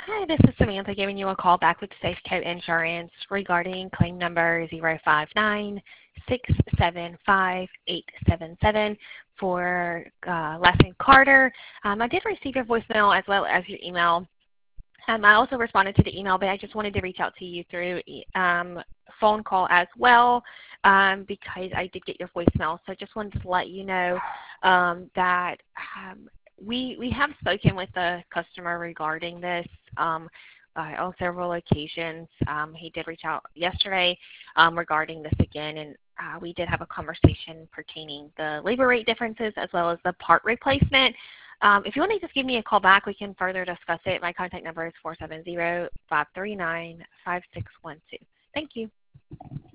Hi, this is Samantha giving you a call back with Safeco Insurance regarding claim number 059-675-877 for last name Carter. I did receive your voicemail as well as your email. I also responded to the email, but I just wanted to reach out to you through phone call as well because I did get your voicemail. So I just wanted to let you know that we have spoken with the customer regarding this on several occasions. He did reach out yesterday regarding this again, and we did have a conversation pertaining the labor rate differences as well as the part replacement. If you want to just give me a call back, we can further discuss it. My contact number is 470-539-5612. Thank you.